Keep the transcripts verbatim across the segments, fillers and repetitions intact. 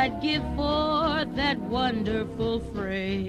I'd give for that wonderful phrase.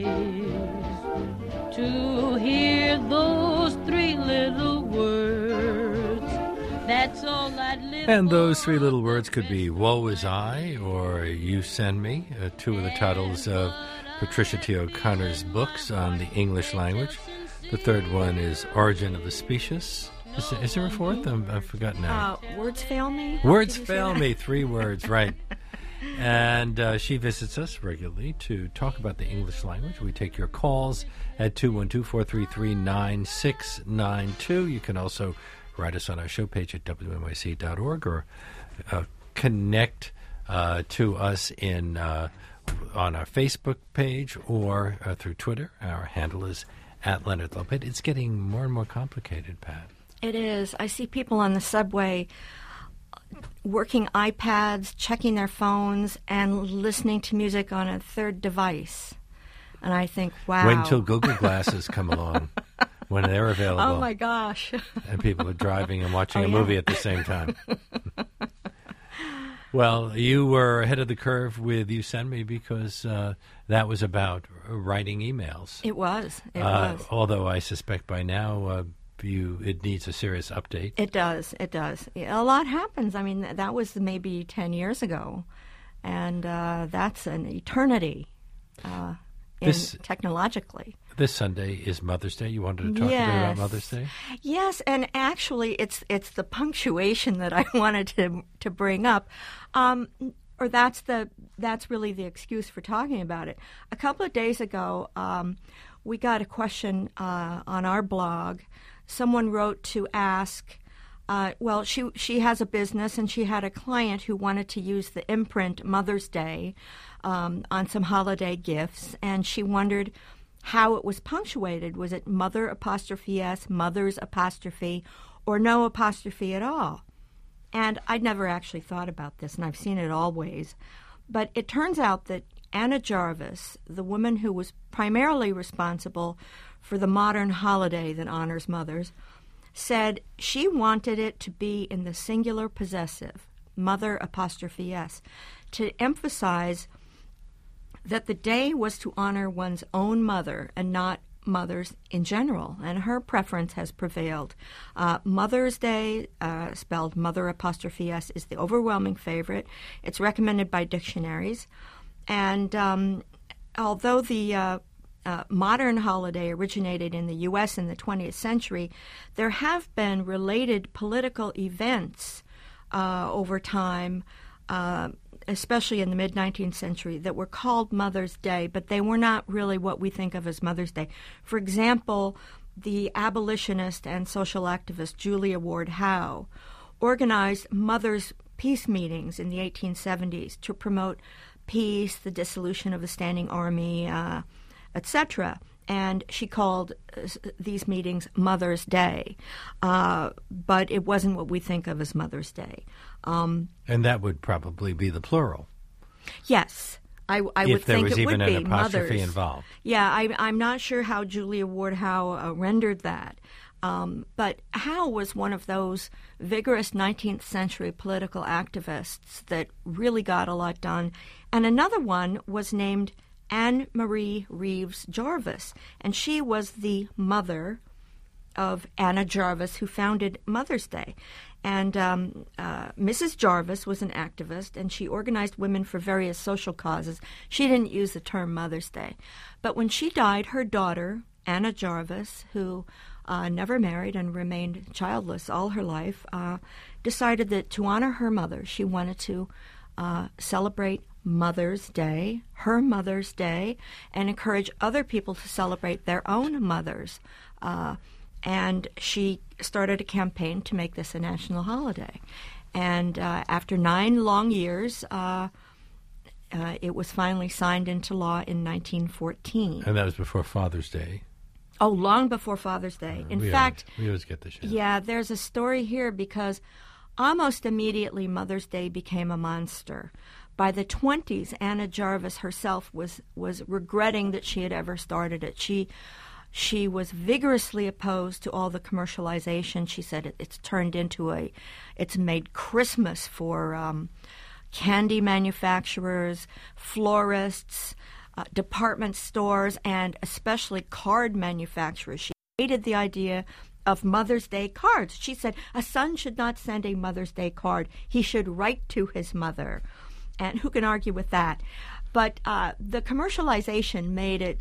To hear those three little words, that's all I'd live for. And those three little words could be Woe Is I or You Send Me, uh, two of the titles of Patricia T. O'Connor's books on the English language. The third one is Origin of the Species. Is, is there a fourth? I'm, I've forgotten now. Uh, words Fail Me? Words Fail Me, three words, right. And uh, she visits us regularly to talk about the English language. We take your calls at two one two, four three three, nine six nine two. You can also write us on our show page at W N Y C dot org or uh, connect uh, to us in uh, on our Facebook page or uh, through Twitter. Our handle is at Leonard Lopate. It's getting more and more complicated, Pat. It is. I see people on the subway working iPads, checking their phones, and listening to music on a third device. And I think, wow. Wait until Google Glasses come along, when they're available. Oh, my gosh. And people are driving and watching oh, a yeah. movie at the same time. Well, you were ahead of the curve with You Send Me because uh, that was about writing emails. It was. It uh, was. Although I suspect by now uh, you it needs a serious update. It does. It does. A lot happens. I mean, that was maybe ten years ago, and uh, that's an eternity uh, in this, technologically. This Sunday is Mother's Day. You wanted to talk yes. a bit about Mother's Day? Yes, and actually it's it's the punctuation that I wanted to to bring up. Um, or that's the that's really the excuse for talking about it. A couple of days ago, um, we got a question uh, on our blog. Someone wrote to ask, uh, well, she she has a business and she had a client who wanted to use the imprint Mother's Day um, on some holiday gifts, and she wondered how it was punctuated. Was it mother apostrophe S, mother's apostrophe, or no apostrophe at all? And I'd never actually thought about this, and I've seen it always. But it turns out that Anna Jarvis, the woman who was primarily responsible for the modern holiday that honors mothers, said she wanted it to be in the singular possessive, mother apostrophe S, to emphasize that the day was to honor one's own mother and not mothers in general, and her preference has prevailed. Uh, Mother's Day, uh, spelled mother apostrophe S, is the overwhelming favorite. It's recommended by dictionaries, and um, although the uh, uh, modern holiday originated in the U S in the twentieth century, there have been related political events uh, over time, uh, especially in the mid-nineteenth century, that were called Mother's Day, but they were not really what we think of as Mother's Day. For example, the abolitionist and social activist Julia Ward Howe organized mothers' peace meetings in the eighteen seventies to promote peace, the dissolution of the Standing Army, uh, et cetera. And she called uh, these meetings Mother's Day, uh, but it wasn't what we think of as Mother's Day. Um, and that would probably be the plural. Yes, I, I if would there think was it even would an be apostrophe mothers. involved. Yeah, I, I'm not sure how Julia Ward Howe uh, rendered that. Um, but Howe was one of those vigorous nineteenth century political activists that really got a lot done. And another one was named Anne Marie Reeves Jarvis, and she was the mother of Anna Jarvis, who founded Mother's Day. And um, uh, Missus Jarvis was an activist, and she organized women for various social causes. She didn't use the term Mother's Day. But when she died, her daughter, Anna Jarvis, who uh, never married and remained childless all her life, uh, decided that to honor her mother, she wanted to uh, celebrate Mother's Day, her Mother's Day, and encourage other people to celebrate their own mothers. Uh, and she started a campaign to make this a national holiday. And uh, after nine long years, uh, uh, it was finally signed into law in nineteen fourteen. And that was before Father's Day. Oh, long before Father's Day. Uh, in we fact, always, we always get this. Yeah. yeah, there's a story here because almost immediately Mother's Day became a monster. By the twenties, Anna Jarvis herself was, was regretting that she had ever started it. She she was vigorously opposed to all the commercialization. She said it, it's turned into a, it's made Christmas for um, candy manufacturers, florists, uh, department stores, and especially card manufacturers. She hated the idea of Mother's Day cards. She said a son should not send a Mother's Day card. He should write to his mother. And who can argue with that? But uh, the commercialization made it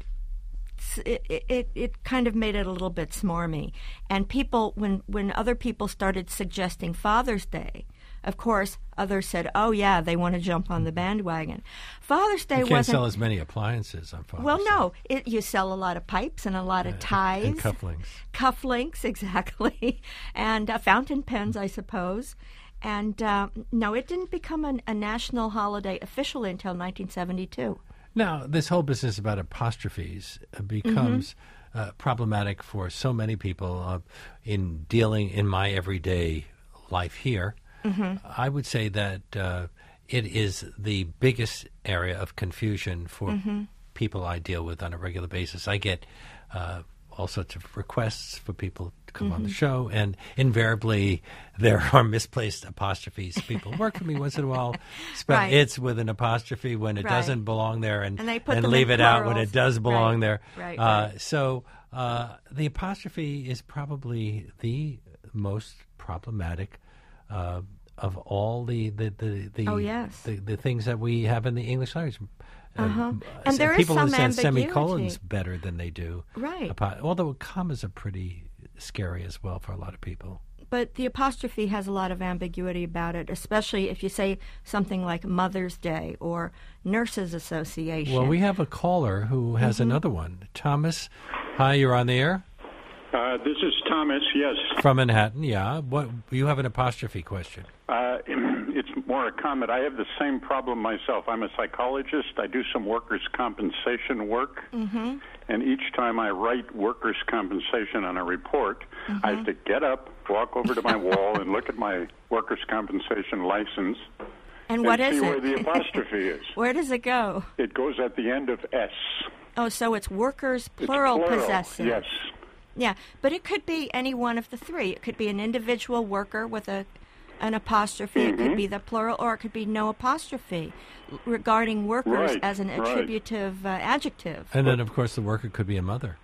It, it it kind of made it a little bit smarmy. And people, when, when other people started suggesting Father's Day, of course, others said, oh, yeah, they want to jump on the bandwagon. Father's Day you can't wasn't... sell as many appliances on Father's Well, Day. no. It, you sell a lot of pipes and a lot of ties. And cufflinks. Cufflinks, exactly. And uh, fountain pens, I suppose. And, uh, no, it didn't become an, a national holiday officially until nineteen seventy-two. Now, this whole business about apostrophes uh, becomes mm-hmm. uh, problematic for so many people uh, in dealing in my everyday life here. Mm-hmm. I would say that uh, it is the biggest area of confusion for mm-hmm. people I deal with on a regular basis. I get uh, all sorts of requests for people to come mm-hmm. on the show, and invariably there are misplaced apostrophes. People work for me once in a while, spell right. it's with an apostrophe when it right. doesn't belong there, and, and, they put and them leave in it out plurals. when it does belong right. there. Right, uh, right. So uh, the apostrophe is probably the most problematic uh, of all the the the the, oh, yes. the the things that we have in the English language. Uh-huh. Uh, and there is people some understand ambiguity. semicolons better than they do. Right. Apo- although commas are pretty scary as well for a lot of people. But the apostrophe has a lot of ambiguity about it, especially if you say something like Mother's Day or Nurses Association. Well, we have a caller who has mm-hmm. another one. Thomas, hi, you're on the air. Uh, this is Thomas, yes. From Manhattan, yeah. What you have an apostrophe question. Uh, it's more a comment. I have the same problem myself. I'm a psychologist. I do some workers' compensation work. Mm-hmm. And each time I write workers' compensation on a report, mm-hmm. I have to get up, walk over to my wall, and look at my workers' compensation license. And what and is see it? where the apostrophe is. Where does it go? It goes at the end of S. Oh, so it's workers plural, it's plural possessive. Yes. Yeah, but it could be any one of the three. It could be an individual worker with a an apostrophe. Mm-hmm. It could be the plural, or it could be no apostrophe regarding workers right, as an attributive right. uh, adjective. And then, of course, the worker could be a mother.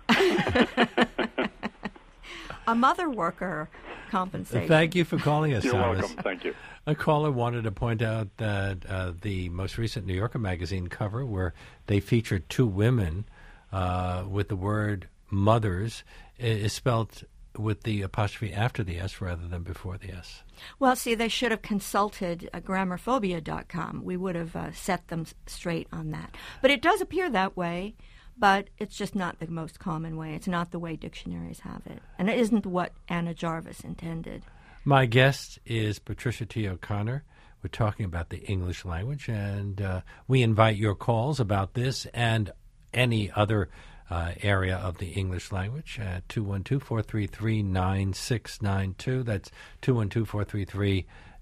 A mother worker compensation. Thank you for calling us, You're Thomas. welcome. Thank you. A caller wanted to point out that uh, the most recent New Yorker magazine cover, where they featured two women uh, with the word mothers, is spelled with the apostrophe after the S rather than before the S. Well, see, they should have consulted uh, grammarphobia dot com. We would have uh, set them s- straight on that. But it does appear that way, but it's just not the most common way. It's not the way dictionaries have it. And it isn't what Anna Jarvis intended. My guest is Patricia T. O'Connor. We're talking about the English language, and uh, we invite your calls about this and any other Uh, area of the English language at two one two, four three three, nine six nine two. That's two one two, four three three,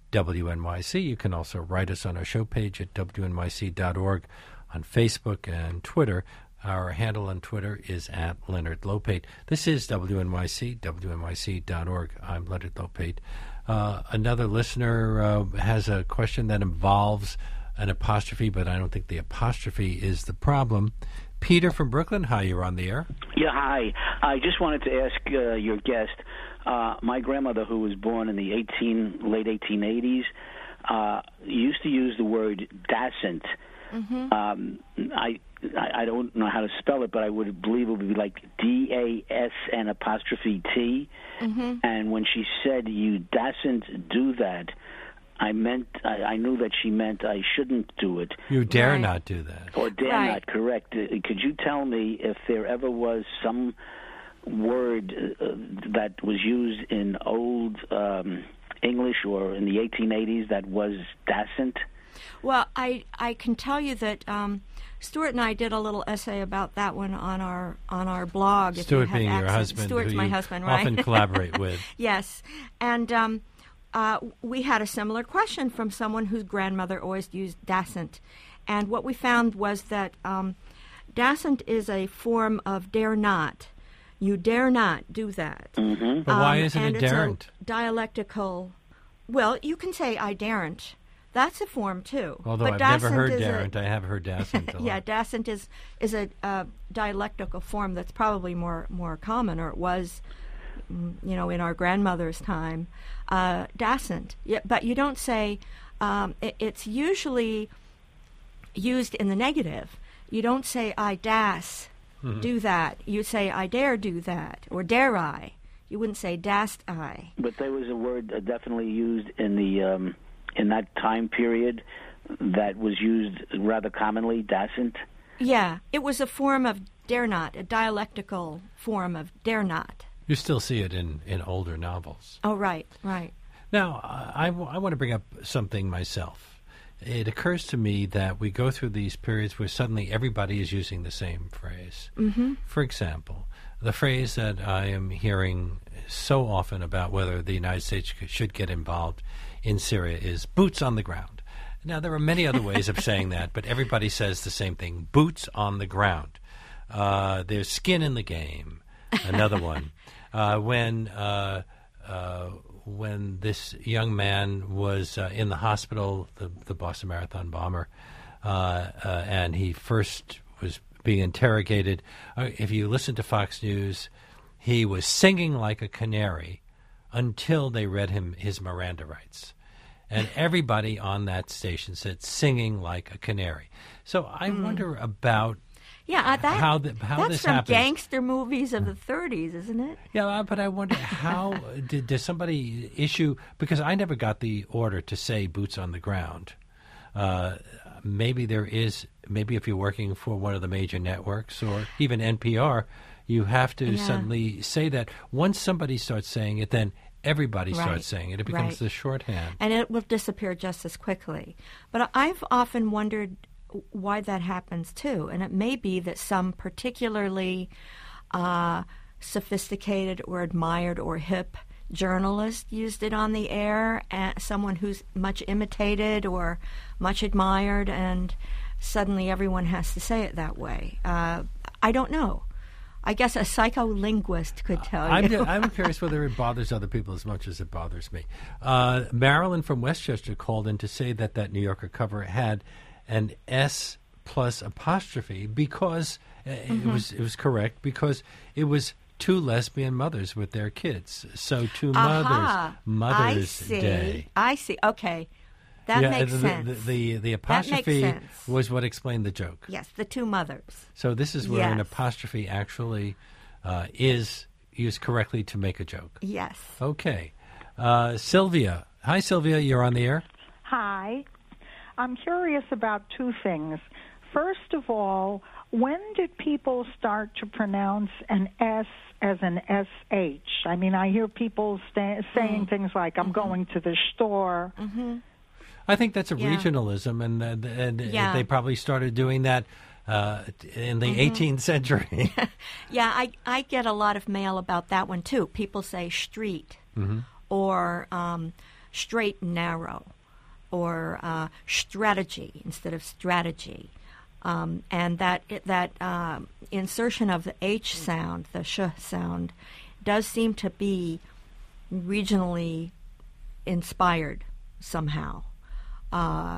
W N Y C. You can also write us on our show page at W N Y C dot org, on Facebook and Twitter. Our handle on Twitter is at Leonard Lopate. This is W N Y C, W N Y C dot org. I'm Leonard Lopate. Uh, another listener uh, has a question that involves an apostrophe, but I don't think the apostrophe is the problem. Peter from Brooklyn, hi, you're on the air. Yeah, hi. I just wanted to ask uh, your guest, uh, my grandmother, who was born in the eighteen late eighteen eighties, uh, used to use the word dasent. Mm-hmm. Um, I, I I don't know how to spell it, but I would believe it would be like D A S N apostrophe T. Mm-hmm. And when she said, you dasent do that, I meant I, I knew that she meant I shouldn't do it. You dare right. not do that. Or dare right. not, correct. Uh, could you tell me if there ever was some word uh, that was used in old um, English or in the eighteen eighties that was dasent? Well, I I can tell you that um, Stuart and I did a little essay about that one on our on our blog. Stuart if you have being your access. husband, Stuart's who my you husband, right? often collaborate with. Yes, and um, uh, we had a similar question from someone whose grandmother always used dasent, and what we found was that um, dasent is a form of dare not. You dare not do that. Mm-hmm. But why Um, isn't and it it's a daren't? dialectical. Well, you can say I daren't. That's a form too. Although but I've never dascent heard is a- Darent, I have heard Dasent a lot. Yeah, dasent is is a uh, dialectical form that's probably more more common, or it was, mm, you know, in our grandmother's time. Uh, dasent, yeah, but you don't say. Um, it, it's usually used in the negative. You don't say I das Mm-hmm. do that. You say I dare do that, or dare I. You wouldn't say dast I. But there was a word uh, definitely used in the um, in that time period that was used rather commonly, dasent. Yeah, it was a form of dare not, a dialectical form of dare not. You still see it in, in older novels. Oh, right, right. Now, I, w- I want to bring up something myself. It occurs to me that we go through these periods where suddenly everybody is using the same phrase. Mm-hmm. For example, the phrase that I am hearing so often about whether the United States should get involved in Syria is boots on the ground. Now, there are many other ways of saying that, but everybody says the same thing, boots on the ground. Uh, there's skin in the game, another one. Uh, when uh, uh, when this young man was uh, in the hospital, the, the Boston Marathon bomber, uh, uh, and he first was being interrogated, uh, if you listen to Fox News, he was singing like a canary until they read him his Miranda rights. And everybody on that station said singing like a canary. So I mm. wonder about yeah, uh, that, how, the, how that's this from happens. gangster movies of the thirties, isn't it? Yeah, uh, but I wonder how did, did somebody issue, because I never got the order to say boots on the ground. Uh, maybe there is, maybe if you're working for one of the major networks or even N P R, you have to Yeah. suddenly say that. Once somebody starts saying it, then everybody Right. starts saying it. It becomes Right. the shorthand. And it will disappear just as quickly. But I've often wondered why that happens too. And it may be that some particularly uh, sophisticated or admired or hip journalist used it on the air, and someone who's much imitated or much admired, and suddenly everyone has to say it that way. Uh, I don't know. I guess a psycholinguist could tell I'm, you. I'm curious whether it bothers other people as much as it bothers me. Uh, Marilyn from Westchester called in to say that that New Yorker cover had an S plus apostrophe because uh, Mm-hmm. it was it was correct because it was two lesbian mothers with their kids. So two Aha. mothers, I Mother's see. Day. I see. Okay. That yeah, makes the, sense. The, the, the That makes apostrophe sense. was what explained the joke. Yes, the two mothers. So this is where an Yes. apostrophe actually uh, is used correctly to make a joke. Yes. Okay. Uh, Sylvia. Hi, Sylvia. You're on the air. Hi. I'm curious about two things. First of all, when did people start to pronounce an S as an S H? I mean, I hear people sta- saying Mm. things like, I'm Mm-hmm. going to the store. Mm-hmm. I think that's a Yeah. regionalism, and, uh, and Yeah. they probably started doing that uh, in the Mm-hmm. eighteenth century. Yeah, I, I get a lot of mail about that one, too. People say street Mm-hmm. or um, straight and narrow or uh, strategy instead of strategy. Um, and that it, that um, insertion of the H sound, the sh sound, does seem to be regionally inspired somehow. Uh,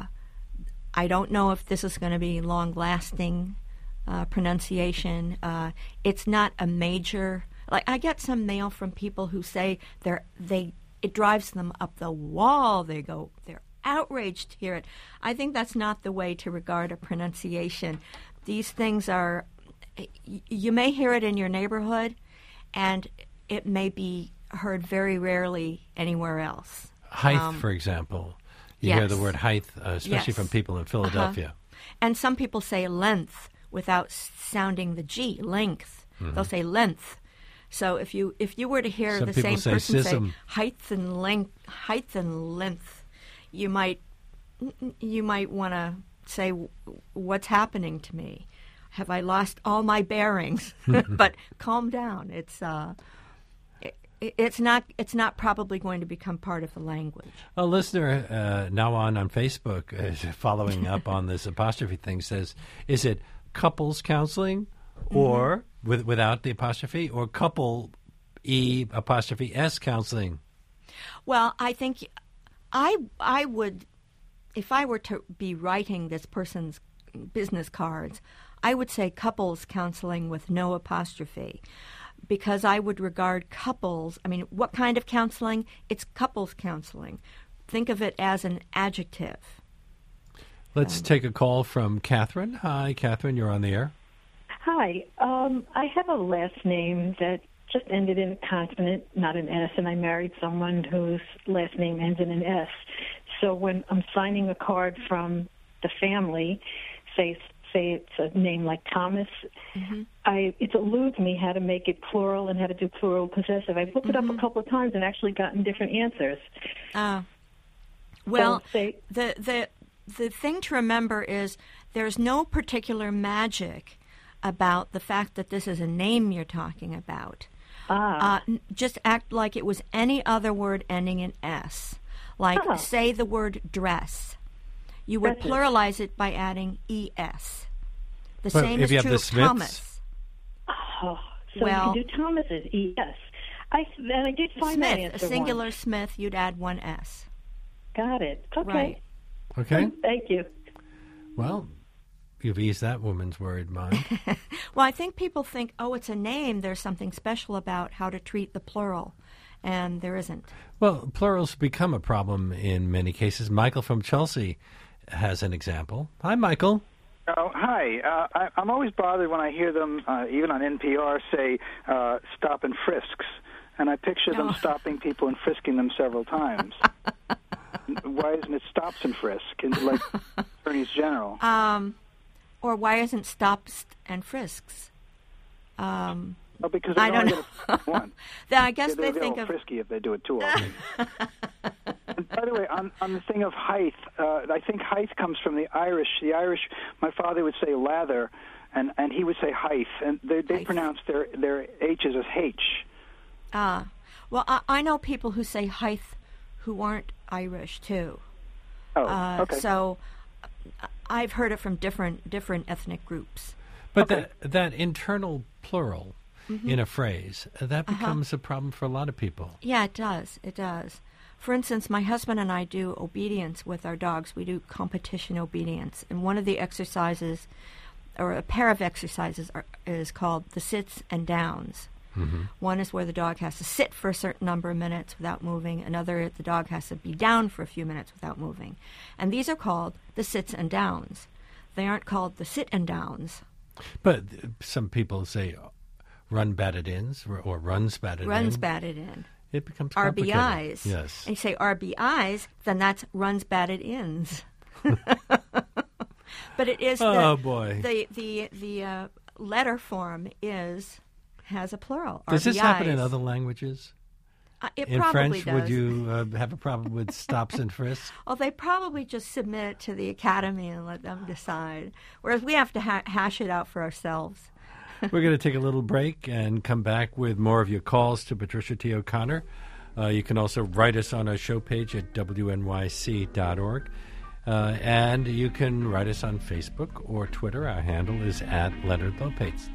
I don't know if this is going to be long-lasting uh, pronunciation. Uh, it's not a major. Like I get some mail from people who say they're they it drives them up the wall. They go they're outraged to hear it. I think that's not the way to regard a pronunciation. These things are. Y- you may hear it in your neighborhood, and it may be heard very rarely anywhere else. Height, Um, for example. You hear yes. the word height, uh, especially Yes. from people in Philadelphia. Uh-huh. And some people say length without s- sounding the G, length. They'll say length. So if you if you were to hear Mm-hmm. Some the people same say person sism. say height and length, height and length, you might you might want to say, what's happening to me? Have I lost all my bearings? But calm down. It's uh, it, it's not it's not probably going to become part of the language. A listener uh, now on on Facebook, uh, following up on this apostrophe thing, says, "Is it couples counseling, or Mm-hmm. with without the apostrophe, or couple e apostrophe s counseling?" Well, I think I I would if I were to be writing this person's business cards, I would say couples counseling with no apostrophe, because I would regard couples, I mean, what kind of counseling? It's couples counseling. Think of it as an adjective. Let's um, take a call from Catherine. Hi, Catherine, you're on the air. Hi. Um, I have a last name that just ended in a consonant, not an S, and I married someone whose last name ends in an S. So when I'm signing a card from the family, say say it's a name like Thomas, mm-hmm. I it eludes me how to make it plural and how to do plural possessive. I've looked mm-hmm. it up a couple of times and actually gotten different answers. Uh, well, so say, the the the thing to remember is there's no particular magic about the fact that this is a name you're talking about. Ah. Uh, just act like it was any other word ending in S. Like, oh. say the word dress. You would Dresses. pluralize it by adding E S. The But same if is you have true the of Smiths? Thomas. Oh, so Well- you can do Thomas's E S. I, and I did find that Smith, answer a singular once. Smith, you'd add one S. Got it. Okay. Right. Okay. Thank you. Well, you've eased that woman's worried mind. Well, I think people think, oh, it's a name. There's something special about how to treat the plural, and there isn't. Well, plurals become a problem in many cases. Michael from Chelsea has an example. Hi, Michael. Oh, hi. Uh, I, I'm always bothered when I hear them, uh, even on N P R, say uh, stop and frisks. And I picture them Oh. stopping people and frisking them several times. Why isn't it stops and frisk, and like attorneys general? Um, or why isn't stops and frisks? Um, Oh, because they I don't only know. get a one. Then I guess Yeah, they they'll get think all of. frisky if they do it too often. And by the way, on, on the thing of height, uh, I think height comes from the Irish. The Irish, my father would say lather, and, and he would say height, and they, they Height. pronounce their their H's as H. Ah, well, I, I know people who say height who aren't Irish too. Oh, Uh, okay. So uh, I've heard it from different different ethnic groups. But Okay. that, that internal plural Mm-hmm. in a phrase, uh, that Uh-huh. becomes a problem for a lot of people. Yeah, it does. It does. For instance, my husband and I do obedience with our dogs. We do competition obedience. And one of the exercises, or a pair of exercises, are, is called the sits and downs. Mm-hmm. One is where the dog has to sit for a certain number of minutes without moving. Another, the dog has to be down for a few minutes without moving. And these are called the sits and downs. They aren't called the sit and downs. But uh, some people say uh, run batted ins or, or runs batted Runs in. batted in. It becomes R B complicated. Is. Yes. And you say R B Is, then that's runs batted ins. But it is the, Oh, boy. the the the uh, letter form is has a plural. Does this happen in R B Is. other languages? Uh, it In probably French, does. would you uh, have a problem with stops and frisks? Oh, they probably just submit it to the academy and let them decide. Whereas we have to ha- hash it out for ourselves. We're going to take a little break and come back with more of your calls to Patricia T. O'Connor. Uh, you can also write us on our show page at W N Y C dot org. Uh, and you can write us on Facebook or Twitter. Our handle is at Leonard Lopez.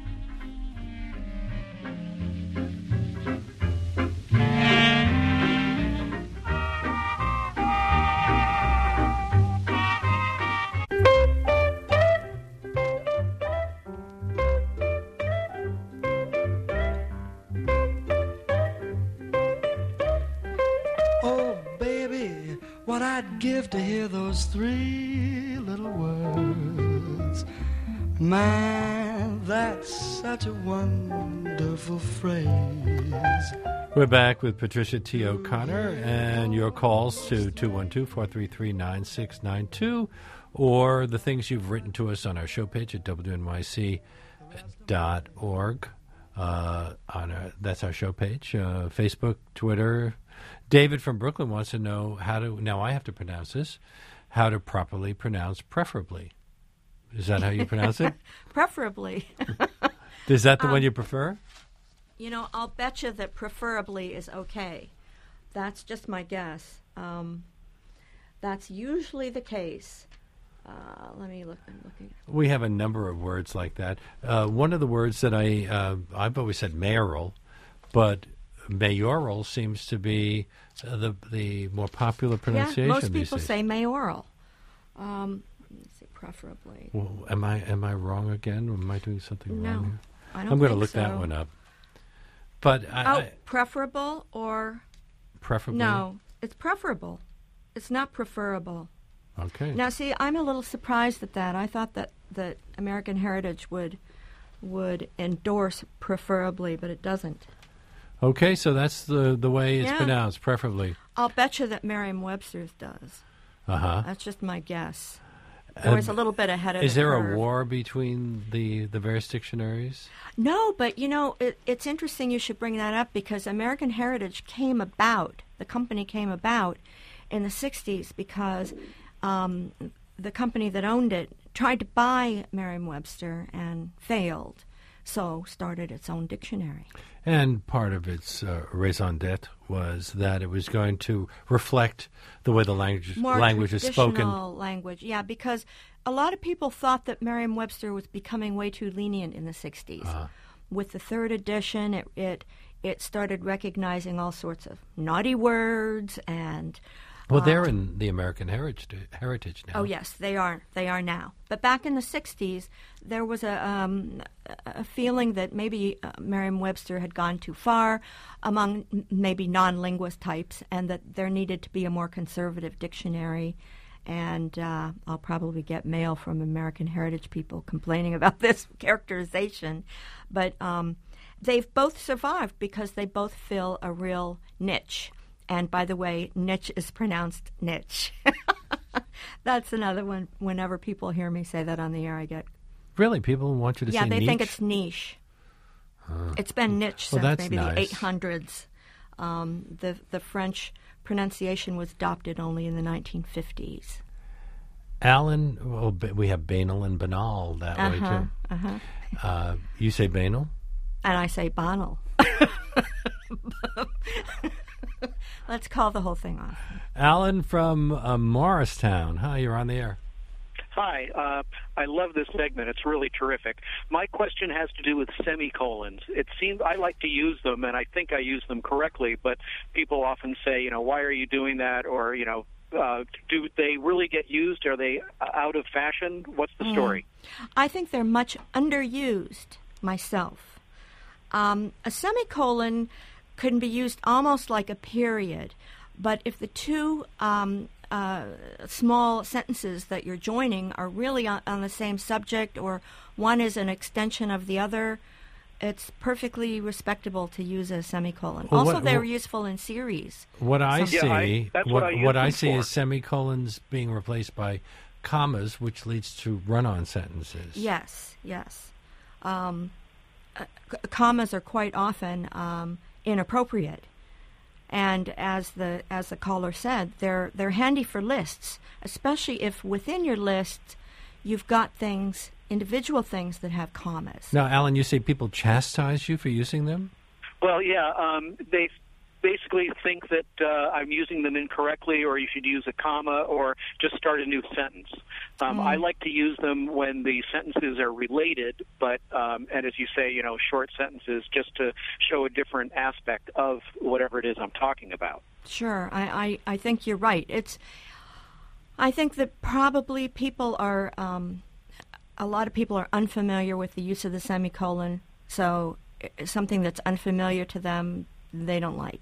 Oh, baby, what I'd give to hear those three little words. Man, that's such a wonderful phrase. We're back with Patricia T. O'Connor and your calls to two one two, four three three, nine six nine two or the things you've written to us on our show page at W N Y C dot org. Uh, on our, that's our show page, uh, Facebook, Twitter. David from Brooklyn wants to know how to, now I have to pronounce this, how to properly pronounce preferably. Is that how you pronounce it? Preferably. Is that the one you prefer? You know, I'll bet you that preferably is okay. That's just my guess. Um, that's usually the case. Uh, let me look. I'm looking. We have a number of words like that. Uh, one of the words that I, uh, I've always said mayoral, but mayoral seems to be uh, the the more popular pronunciation Yeah, most these people days. say mayoral. Um, let's see, preferably. Well, am I am I wrong again? Am I doing something No, wrong here? I don't I'm going to think look so. that one up. But I, Oh, I, preferable or preferably. no? It's preferable. It's not preferable. Okay. Now, see, I'm a little surprised at that. I thought that that American Heritage would would endorse preferably, but it doesn't. Okay, so that's the the way it's Yeah. pronounced, preferably. I'll bet you that Merriam-Webster's does. Uh huh. That's just my guess. Or it's a little bit ahead of Is the there curve. a war between the the various dictionaries? No, but you know, it, it's interesting you should bring that up because American Heritage came about, the company came about in the sixties because um, the company that owned it tried to buy Merriam-Webster and failed, so started its own dictionary. And part of its uh, raison d'etre was that it was going to reflect the way the language More language is spoken. traditional language, yeah, because a lot of people thought that Merriam-Webster was becoming way too lenient in the sixties. Uh-huh. With the third edition, it, it it started recognizing all sorts of naughty words and. Well, uh, they're in the American Heritage Heritage now. Oh yes, they are. They are now. But back in the sixties, there was a um, a feeling that maybe uh, Merriam-Webster had gone too far among m- maybe non-linguist types, and that there needed to be a more conservative dictionary. And uh, I'll probably get mail from American Heritage people complaining about this characterization, but um, they've both survived because they both fill a real niche. And by the way, niche is pronounced niche. That's another one. Whenever people hear me say that on the air, I get Really, people want you to yeah. say They niche? think it's niche. It's been niche Well, since that's maybe nice. the eight hundreds. Um, the the French pronunciation was adopted only in the nineteen fifties. Alan, well, b- we have banal and banal that way Uh-huh, too. uh-huh. Uh, you say banal? And I say Bonnell. Let's call the whole thing off. Alan from uh, Morristown. Hi, you're on the air. Hi, uh, I love this segment. It's really terrific. My question has to do with semicolons. It seems I like to use them, and I think I use them correctly, but people often say, you know, why are you doing that? Or, you know, uh, do they really get used? Are they out of fashion? What's the story? I think they're much underused myself. Um, a semicolon can be used almost like a period, but if the two um, uh, small sentences that you're joining are really on, on the same subject, or one is an extension of the other, it's perfectly respectable to use a semicolon. Well, also, what- they're what- useful in series. What I Some- see, Yeah, I- that's what, what I use what I them see for. is semicolons being replaced by commas, which leads to run-on sentences. Yes, yes. Um, uh, c- commas are quite often um, inappropriate, and as the as the caller said, they're they're handy for lists, especially if within your list you've got things, individual things that have commas. Now, Alan, you say people chastise you for using them? Well, yeah, um, they basically think that uh, I'm using them incorrectly, or you should use a comma, or just start a new sentence. Um, I like to use them when the sentences are related, but um, and as you say, you know, short sentences just to show a different aspect of whatever it is I'm talking about. Sure, I, I, I think you're right. It's I think that probably people are um, a lot of people are unfamiliar with the use of the semicolon, so i- something that's unfamiliar to them they don't like.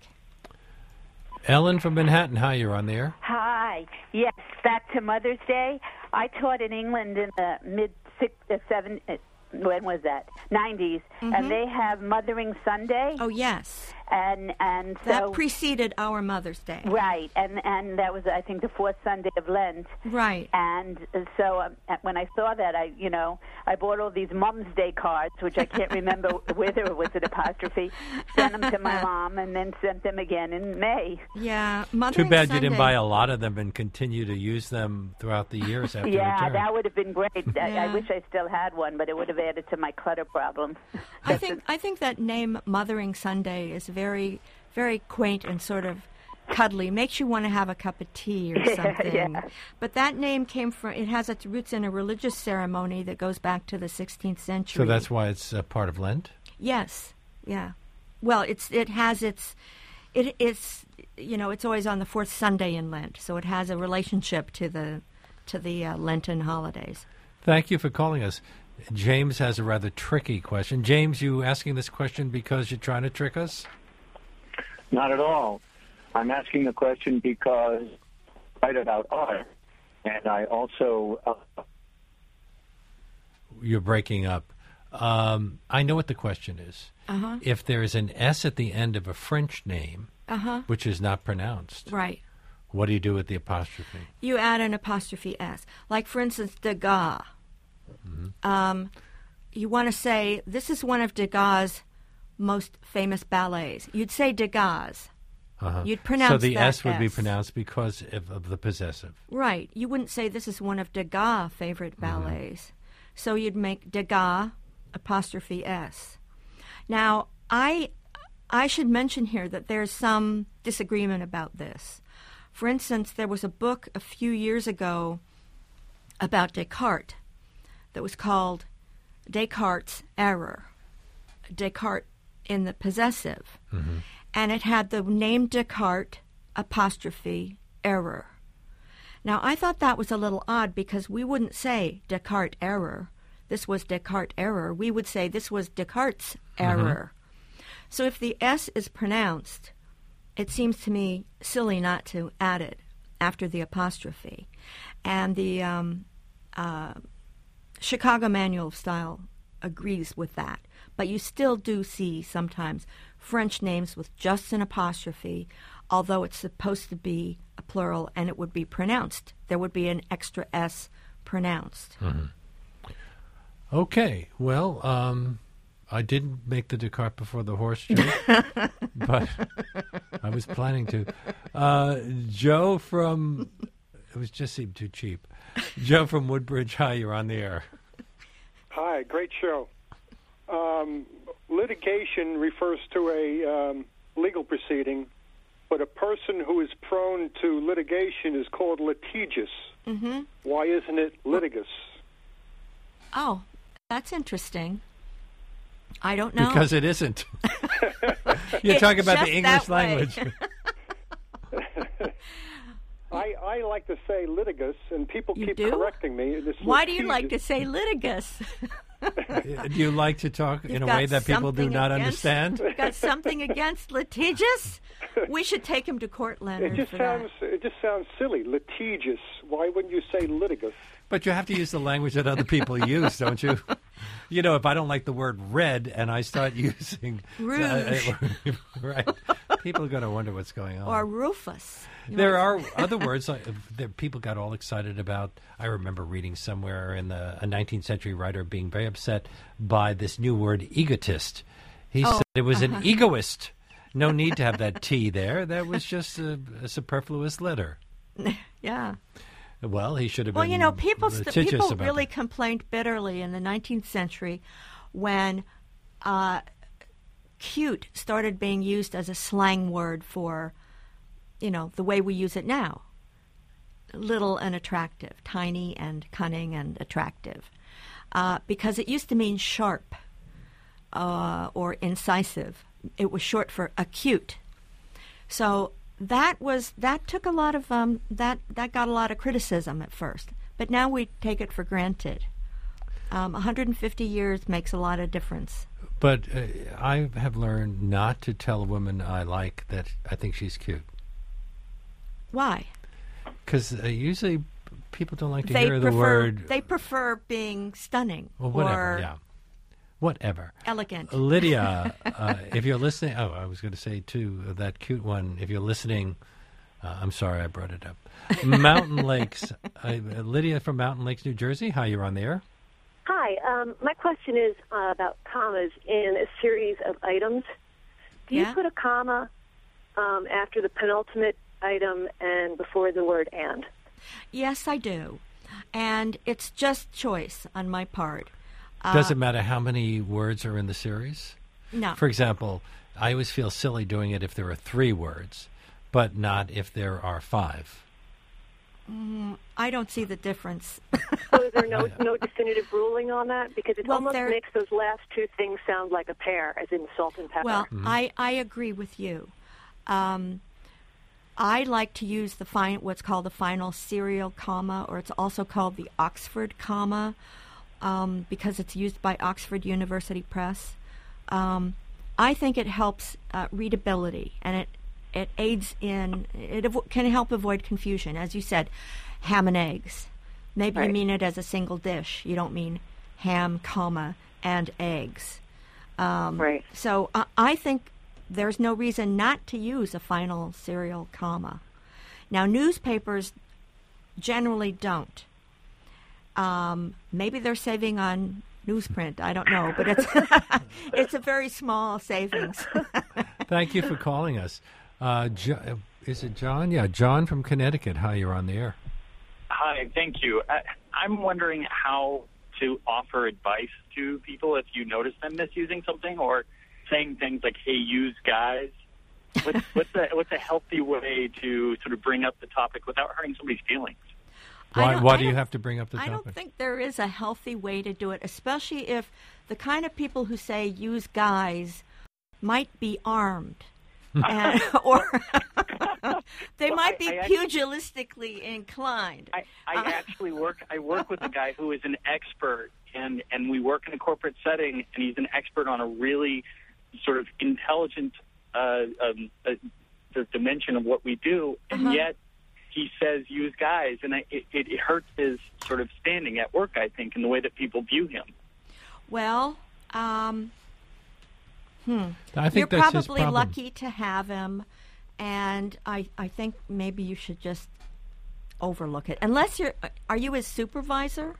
Ellen from Manhattan, hi, you're on the air. Hi. Yes, back to Mother's Day. I taught in England in the mid six, uh, seven. Uh, when was that? nineties, and they have Mothering Sunday. Oh yes, and and so that preceded our Mother's Day. right, and and that was I think the fourth Sunday of Lent. Right. And uh, so um, uh, when I saw that, I you know I bought all these Mom's Day cards, which I can't remember whether it was an apostrophe. Sent them to my mom, and then sent them again in May. Yeah, Too Mothering bad Sunday. you didn't buy a lot of them and continue to use them throughout the years after Yeah, return. that would have been great. I, I Yeah. wish I still had one, but it would have added to my clutter problem. I think I think that name Mothering Sunday is very very quaint and sort of cuddly. Makes you want to have a cup of tea or Yeah, something. yeah. But that name came from it has its roots in a religious ceremony that goes back to the sixteenth century. So that's why it's uh, part of Lent? Yes. Yeah. Well, it's it has its it it's you know, it's always on the fourth Sunday in Lent, so it has a relationship to the to the uh, Lenten holidays. Thank you for calling us. James has a rather tricky question. James, you asking this question because you're trying to trick us? Not at all. I'm asking the question because I write about art, and I also... Uh, You're breaking up. Um, I know what the question is. Uh-huh. If there is an S at the end of a French name, Uh-huh. which is not pronounced, Right. what do you do with the apostrophe? You add an apostrophe S. Like, for instance, Degas. Mm-hmm. Um, you want to say, this is one of Degas' most famous ballets. You'd say Degas. Uh-huh. You'd pronounce So the that S would be S. pronounced because of, of the possessive. Right. You wouldn't say this is one of Degas' favorite ballets. So you'd make Degas apostrophe S. Now, I I should mention here that there's some disagreement about this. For instance, there was a book a few years ago about Descartes that was called Descartes' Error. Descartes in the possessive. Mm-hmm. And it had the name Descartes apostrophe error. Now, I thought that was a little odd because we wouldn't say Descartes' error. This was Descartes' error. We would say this was Descartes' error. Mm-hmm. So if the S is pronounced, it seems to me silly not to add it after the apostrophe. And the um, uh, Chicago Manual of Style agrees with that. But you still do see sometimes French names with just an apostrophe, although it's supposed to be a plural and it would be pronounced. There would be an extra S pronounced. Mm-hmm. Okay, well, um, I didn't make the Descartes before the horse joke, but I was planning to. Uh, Joe from, it was just seemed too cheap. Joe from Woodbridge, hi, you're on the air. Hi, great show. Um, litigation refers to a um, legal proceeding, but a person who is prone to litigation is called litigious. Mm-hmm. Why isn't it litigious? Oh, that's interesting. I don't know. Because it isn't. You're It's talking about just the English that way. language. I, I like to say litigious, and people You keep do? correcting me. It's Why do you like to litigious. say litigious? Do you like to talk in You've a got way that people do something not against- understand? You've got something against litigious? We should take him to court, Leonard. It just for sounds it just sounds silly. Litigious. Why wouldn't you say litigious? But you have to use the language that other people use, don't you? You know, if I don't like the word red and I start using Rouge. uh, right, people are going to wonder what's going on. that. Or Rufus. You There know, are other words like, that people got all excited about. I remember reading somewhere in the a nineteenth century writer being very upset by this new word egotist. He Oh, said it was uh-huh. an egoist. No need to have that T there. That was just a, a superfluous letter. Yeah. Well, he should have Well, been you know, people st- litigious people about really that. complained bitterly in the nineteenth century when uh, cute started being used as a slang word for, you know, the way we use it now. Little and attractive, tiny and cunning and attractive. Uh, because it used to mean sharp uh, or incisive. It was short for acute. So that was that took a lot of um, that that got a lot of criticism at first, but now we take it for granted. Um, one hundred fifty years makes a lot of difference. But uh, I have learned not to tell a woman I like that I think she's cute. Why? Because uh, usually people don't like to They hear prefer the word. they prefer being stunning Well, whatever, or yeah. Whatever. elegant. Lydia, uh, if you're listening, oh, I was going to say, too, that cute one, if you're listening, uh, I'm sorry I brought it up. Mountain Lakes, uh, Lydia from Mountain Lakes, New Jersey. Hi, you're on the air. Hi. Um, my question is uh, about commas in a series of items. Do you Yeah. put a comma um, after the penultimate item and before the word and? Yes, I do, and it's just choice on my part. Uh, Does it matter how many words are in the series? No. For example, I always feel silly doing it if there are three words, but not if there are five. Mm, I don't see the difference. So is there no no definitive ruling on that? Because it Well, almost there- makes those last two things sound like a pair, as in salt and pepper. Well, I, I agree with you. Um, I like to use the fin- what's called the final serial comma, or it's also called the Oxford comma, um, because it's used by Oxford University Press. Um, I think it helps uh, readability, and it it aids in it avo- can help avoid confusion. As you said, ham and eggs. Maybe Right. you mean it as a single dish. You don't mean ham, comma, and eggs. Um, Right. So uh, I think there's no reason not to use a final serial comma. Now, newspapers generally don't. Um, maybe they're saving on newsprint. I don't know, but it's it's a very small savings. Thank you for calling us. Uh, jo- is it John? Yeah, John from Connecticut. Hi, you're on the air. Hi, thank you. I, I'm wondering how to offer advice to people if you notice them misusing something or saying things like, hey, use guys. What's, what's, a, what's a healthy way to sort of bring up the topic without hurting somebody's feelings? Why, don't- why I do you don't- have to bring up the I topic? don't think there is a healthy way to do it, especially if the kind of people who say use guys might be armed. and, or they Well, might I- be I actually- pugilistically inclined. I, I Uh, actually work. I work with a guy who is an expert, and and we work in a corporate setting, and he's an expert on a really sort of intelligent uh, um, uh, the dimension of what we do, and Uh-huh. yet he says use guys, and I, it, it hurts his sort of standing at work, I think, in the way that people view him. Well, um, hmm. I think You're that's his probably problem. lucky to have him, and I, I think maybe you should just overlook it. Unless you're, are you his supervisor?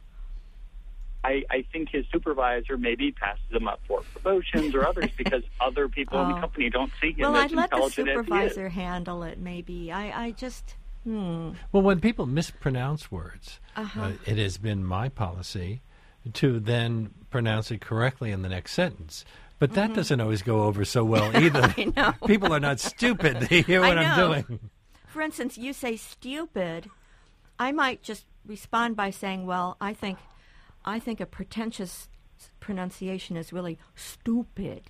I, I think his supervisor maybe passes him up for promotions or others because other people in the Oh. company don't see him Well, as I'd let the intelligent as he is. supervisor handle it, maybe. I, I just, hmm. Well, when people mispronounce words, Uh-huh. uh, it has been my policy to then pronounce it correctly in the next sentence. But that Mhm. doesn't always go over so well either. I know. People are not stupid. They hear I what I'm know. doing. For instance, you say stupid. I might just respond by saying, well, I think I think a pretentious pronunciation is really stupid.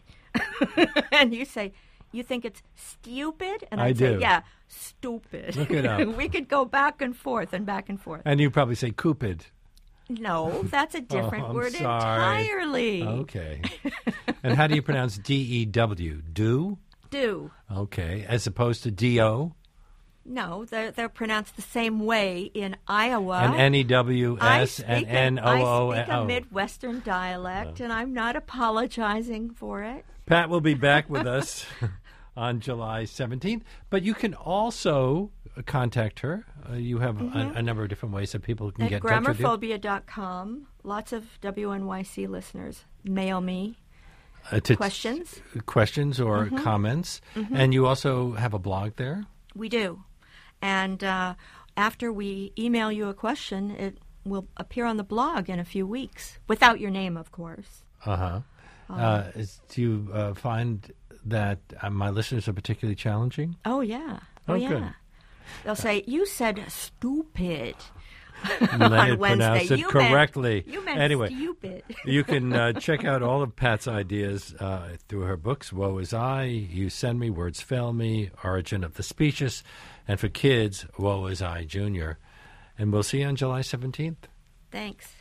And you say, you think it's stupid? And I I'd say, do. yeah, stupid. Look it up. We could go back and forth and back and forth. And you probably say cupid. No, that's a different Oh, I'm word sorry. entirely. Okay. And how do you pronounce D E W? Do? Do. Okay. As opposed to D O? No, they're, they're pronounced the same way in Iowa. And N E W I S and speak a- N O O I speak N a O. Midwestern dialect, and I'm not apologizing for it. Pat will be back with us on July seventeenth. But you can also contact her. Uh, you have Mhm. a, a number of different ways that people can At get in touch with you. grammarphobia dot com, lots of W N Y C listeners mail me Uh, to- questions. Questions or Mhm. comments. Mhm. And you also have a blog there? We do. And uh, after we email you a question, it will appear on the blog in a few weeks, without your name, of course. Uh-huh. Um, Uh, is, do you uh, find that uh, my listeners are particularly challenging? Oh, yeah. Oh, Oh, yeah. good. They'll say, you said stupid And on then it Wednesday. pronounced it You meant- correctly. you meant anyway, stupid. you can uh, check out all of Pat's ideas uh, through her books, Woe Is I, You Send Me, Words Fail Me, Origin of the Specious, and for kids, Woe Is I Junior And we'll see you on July seventeenth. Thanks.